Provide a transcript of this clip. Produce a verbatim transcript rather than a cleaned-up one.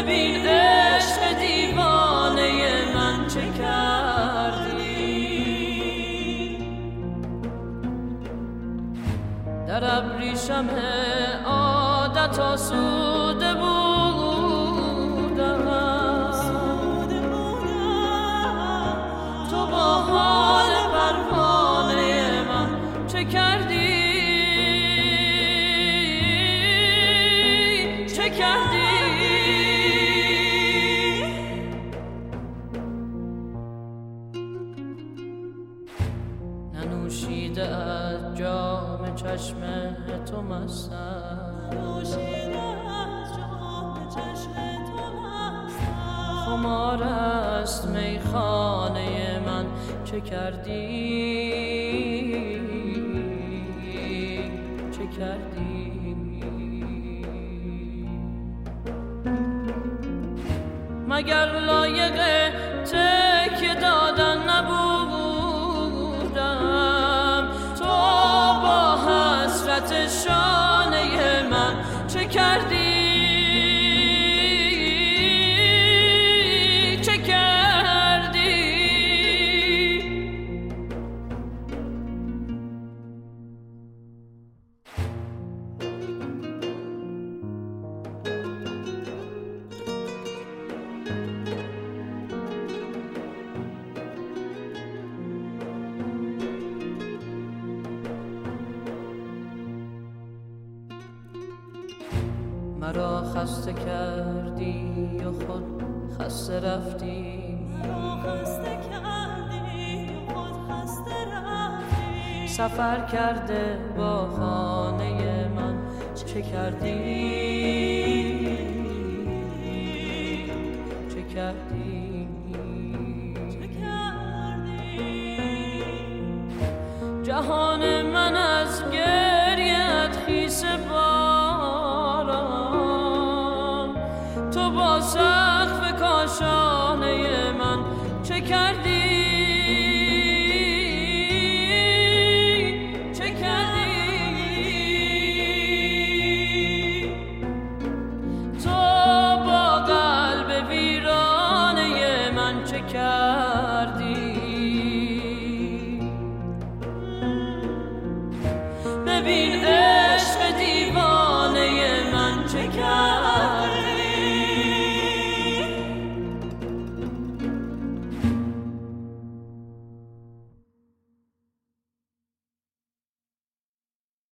ببین عشق دیوانه من چه کردی. در ابریشم عادت آسوده بودم، تو با حال پروانه من چه کردی، چه کردی. ننوشیده از جام چشم تو مستم، ننوشیده از جام چشم تو مستم. خمار است میخانه من چه کردی، چه کردی. مگر لایق تکیه دادن نبودم، تو با حسرت شانه من چه کردی، چه کردی. مرا خسته کردی و خود خسته رفتی، مرا خسته کردی و خود خسته رفتی. سفر کرده با خانه من چه کردی، چه کردی، چه کردی. جهان من از گریت خیس باران، تو با سقف کاشانه من چه کردی.